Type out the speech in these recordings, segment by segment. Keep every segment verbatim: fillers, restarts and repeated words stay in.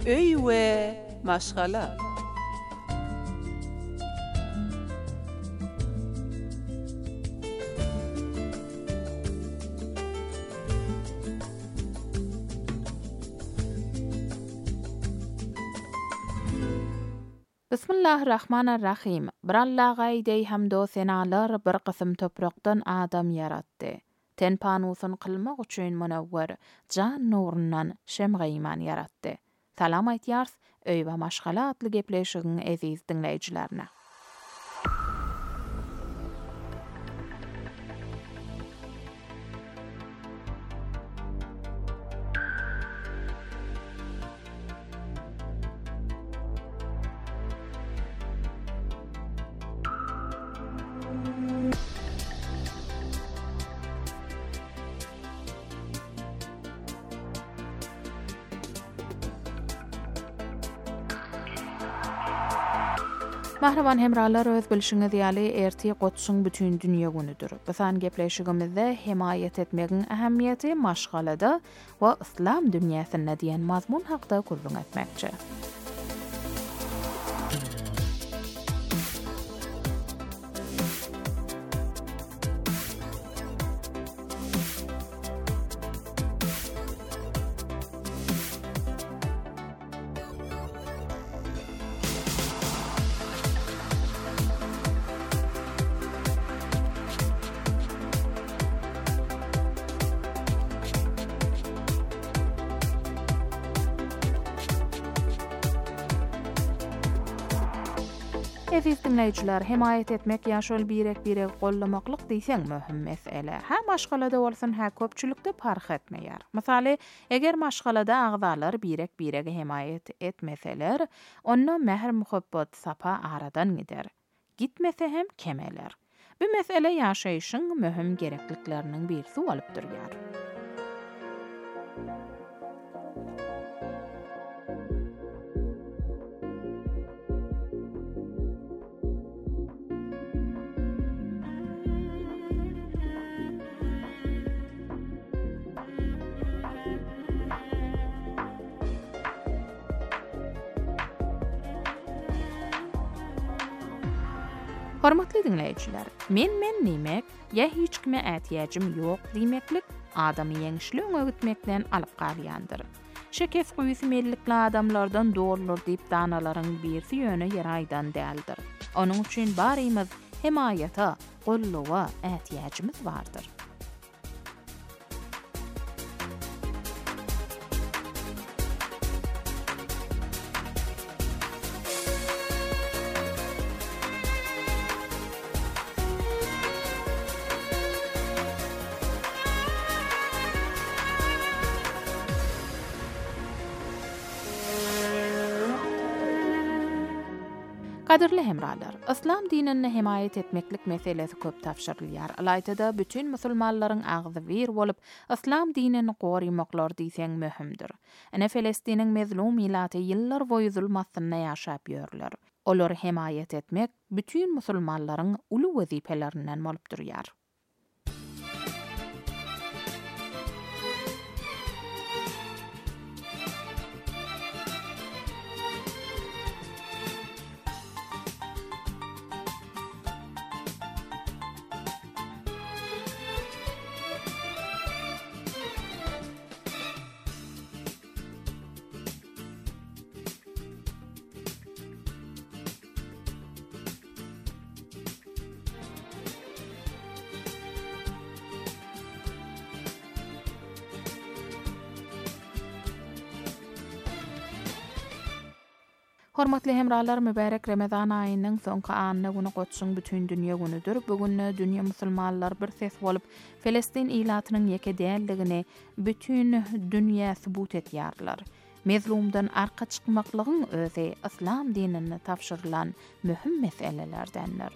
öy we maşgala. Bismillahirrahmanirrahim. Brallahy dey hamdo senalar bir qysym topraqdan adam yaratdy. Ten panusun qılmak üçin munawwer jan nurundan şemgayman yaratdy. Salam aýtýars, öý we maşgala atly gepleşigiň eziz dinleýijilerine. Mahraman hemralar öz bilşiňiz ýaly erti gotşuň bütün dünýä günüdür. Bisan gepleşigimizde himayet etmegiň ähemmiýeti maşgalada we islam dünýäsinde diýen mazmun hakda gurrun etmekçi. Eziz dinleýijiler, himayet etmek ýaşol birek birek gollamaklyk diýseň möhüm mesele. Ha maşgalada bolsun, ha köpçülükde parh etmeýär. Misaly, eger maşgalada agzalar birek birege himayet etmeseler, onda mehr muhabbat sapa aradan gider. Gitmese hem kemeler. Bu mesele ýaşaýyşyň möhüm gereklikleriniň birisi bolup durýar. Hormatly dinleýijiler, men men nimek ýa hiç kime ätýäjim ýok diýmeklik adamy ýeňişli öňe alyp galýandyr. Şekef guýsy mellikli adamlardan doğrulur diýip danalaryň birsi ýöne ýaraýdan däldir. Onuň üçin barymyz himayeta, golluwa ätýäjimiz bardyr. Kadirli hemralar, İslam dinini himayet etmeklik meselesi köp tapşyrylýar. Alaytada bütün musulmanlaryň agzy bir bolup İslam dinini gorymaklar diýseň möhümdir. Ene Filistiniň mezlum millaty ýyllar boýy zulmatynda ýaşap ýörler. Olar himayet etmek bütün musulmanlaryň uly wezipelerinden bolup durýar. Hormatly hemralar, mübarek Ramazan aýynyň soňky anyny güni gotşuň bütün dünýä günüdür. Bugün dünýä musulmanlar bir ses bolup Filistin ilatynyň ýeke däldigini bütün dünýä subut etýärler. Mezlumdan arka çykmaklygyň özi İslam dinini tapşyrylan möhüm meselelerdendir.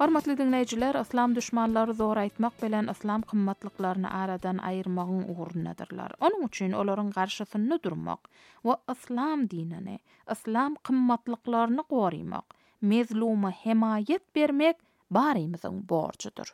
Hormatly dinleyijiler, islam düşmanlary zor aýtmak bilen islam kymmatlyklaryny aradan aýyrmagyň ugrunyadyrlar. Onuň üçin olaryň garşysynda durmak we islam dinini, islam kymmatlyklaryny goraýmak, mezluma hemayet bermek barymyzyň borçydyr.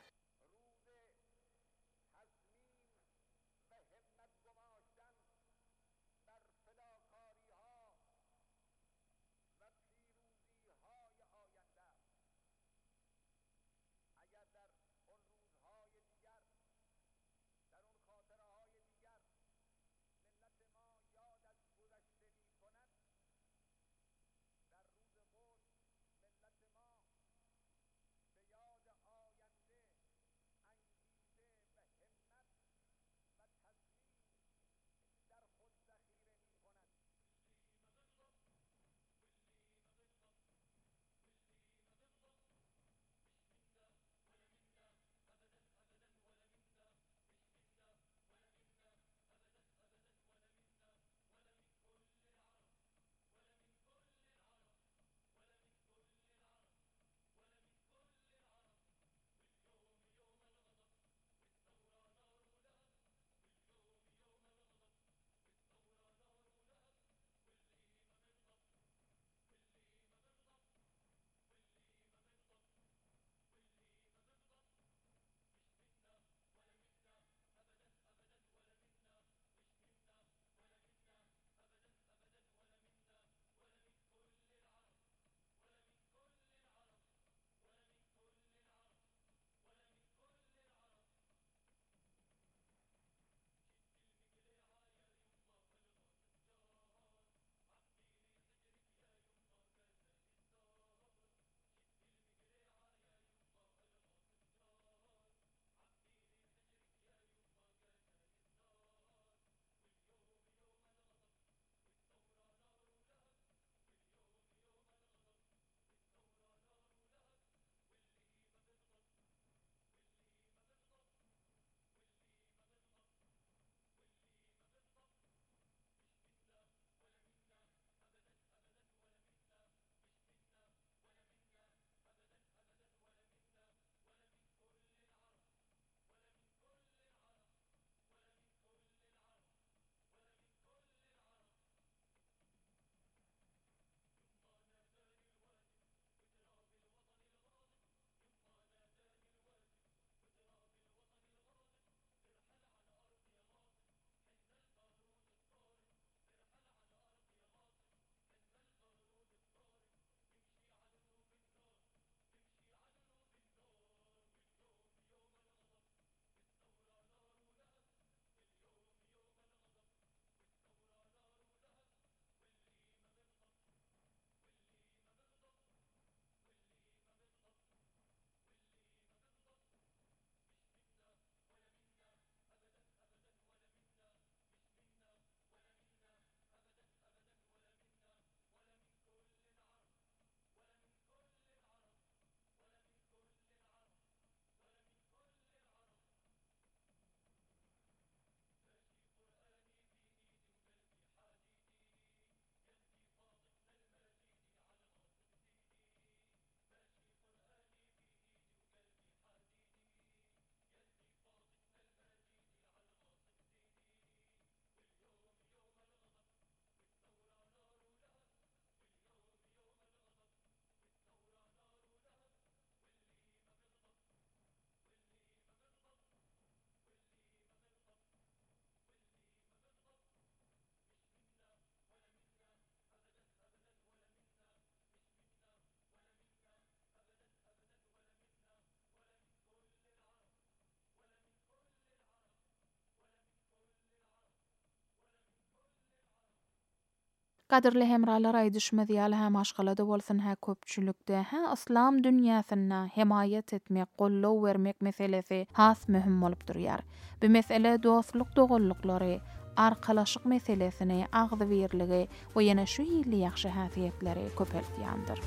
Gaderli hemralar aýdyşmaz ýaly hem aşgalada bolsun ha köpçülükde ha islam dünýäsyna hemayet etmek, gollaw bermek meselesi has mühim bolup durýar. Bu mesele dostluk dogullyklary, arkalaşyk meselesini agzy berligi we ýene şu ýyly ýaxşy häsiýetleri köpeltýändir.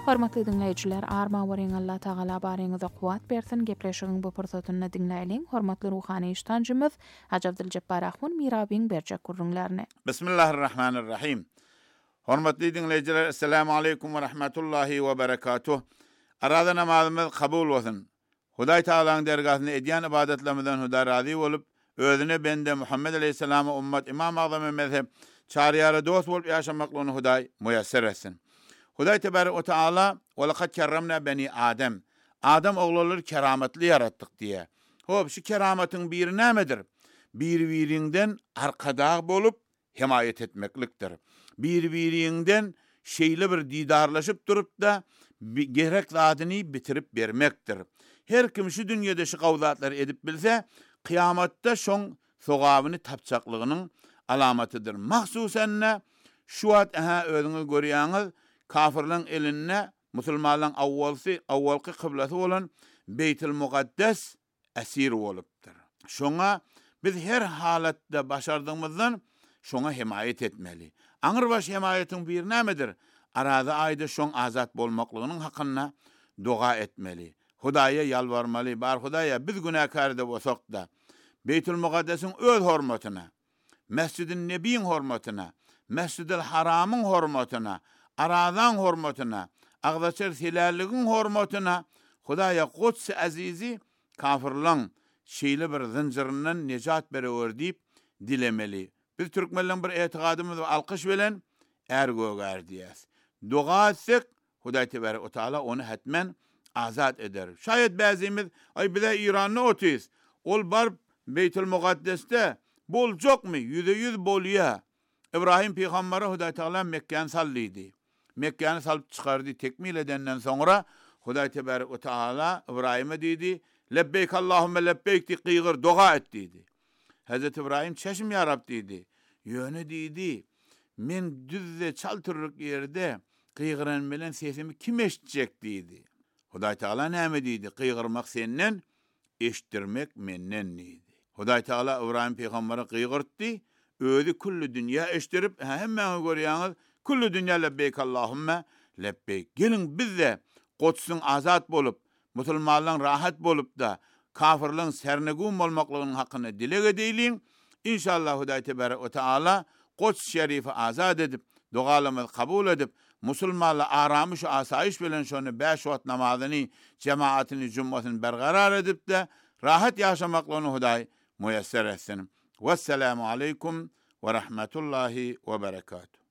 Hormatly dinleyijiler, arma wering Allah Taala baryňyza kuwat bersin. Gepleşigiň bu pursatyny dinläýin. Hormatly ruhany iştanjymyz Haji Abdyljabbар Ahmund Mirabiň berjek gurrunlaryny. Bismillahirrahmanirrahim. Hormatly dinleyijiler, assalamu aleykum we rahmetullahi we berekatuh. Arada namazymyz kabul bolsun. Hudaý Taalaň dergahyna edýän ibadetlerimizden Huda razy bolup, özüne bende Muhammed aleyhissalama ummat imam azamy mezhep çaryara dost bolup ýaşamaklygyny Hudaý muýasser etsin. Hudaý tebarek we taala "Welaqad kerramna bani Adem." Adam oglary kerametli yaratdyk diýe. Hop, şu keramatyň biri nämedir? Bir-birinden arkada bolup himayet etmeklikdir. Bir-birinden şeýle bir didarlaşyp durup da gerek zadyny bitirip bermekdir. Her kim şu dünýede şu gawzatlary edip bilse, kıyamatda şoň sogabyny tapçaklygynyň alamatydyr. Mahsusen şu wagt aha özüňi görýäňiz, kafirliň eline musulmanlaryň awwalsy, awwalky kıblasy bolan Beytul Muqaddas esir bolupdyr. Şoňa biz her halatda başardığımızdan şoňa himayet etmeli. Aňyr baş himayetin bir nämedir? Arada aýda şoň azat bolmaklygynyň hakyna dua etmeli. Hudaýa ýalbarmaly. Bar Hudaýa, biz günäkar da bolsak da Beytul Muqaddasyň öz hormatyna, Mescid-i Nebiýiň hormatyna, Mescid-el Haramyň hormatyna, Aradan hormatyna, Agdaçer hilallygyň hormatyna Hudaýa Quds azizi kafirlaň şeýle bir zinjirinden nejat berewer diýip dilemeli. Biz türkmenliň bir etikadymyz alkyş bilen ergöger diýäs. Dua etsek Hudaý tebarek we taala onu hetmen azat eder. Şayet bäzimiz ay bize İran'ı otiz. Ol bar Beytul Muqaddes'te boljokmy? Yüzde yüz bolýa. İbrahim peýgamberi Hudaý taala Mekke'ni sallydy. Mekke'ni salyp çykardy. Tekmil edenden soňra Hudaý tebarek we taala İbrahim'e diýdi: "Lebbeyk Allahumme lebbeyk" diýip gıýgyr dua et diýdi. Hazreti İbrahim "Çeşim ya Rab" diýdi. "Ýöne" diýdi. "Men düzde çaltyrlyk ýerde gıýgyran bilen sesimi kim eşitjek" diýdi. Hudaý taala näme diýdi? "Gıýgyrmak senden, eşitdirmek menden" diýdi. Hudaý taala İbrahim peýgamberi gıýgyrtdy. Özi kullu dünýä eşitdirip, hemmäňi görýäňiz, kullu dünýä lebbeyk Allahumme lebbeyk. Gelin bizde Quds'un azat bolup, musulmanlaryň rahat bolup da kafirliň sernegum bolmaklygynyň hakyny dile edýäliň. İnşallah Hudaý tebarek we taala Quds şerifi azat edip, dualarymyzy kabul edip, musulmanlar aramış asayiş bilen şonu beş wagt namazyny, cemaatini, cummatyny berqarar edip de rahat ýaşamaklygyny Hudaý muýasser etsin. Vesselamu aleykum ve rahmetullahi ve berekatuh.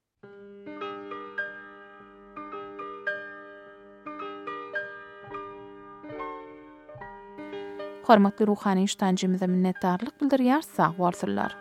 Hormatly ruhany iştanjymyza minnetdarlyk bildirýär, sag bolsunlar.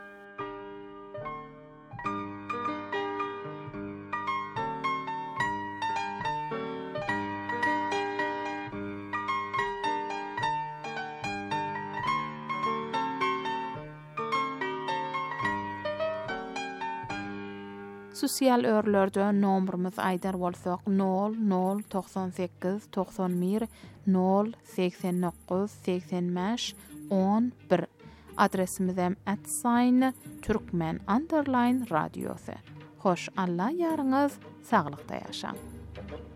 Sosial örlerde nomrumyz aýdar bolsak nol nol doksan sekiz doksan bir nol seksen dokuz seksen beş on bir. Adresimiz hem at sign Türkmen underline radyosu. Hoş Allah ýaryňyz saglykda ýaşaň.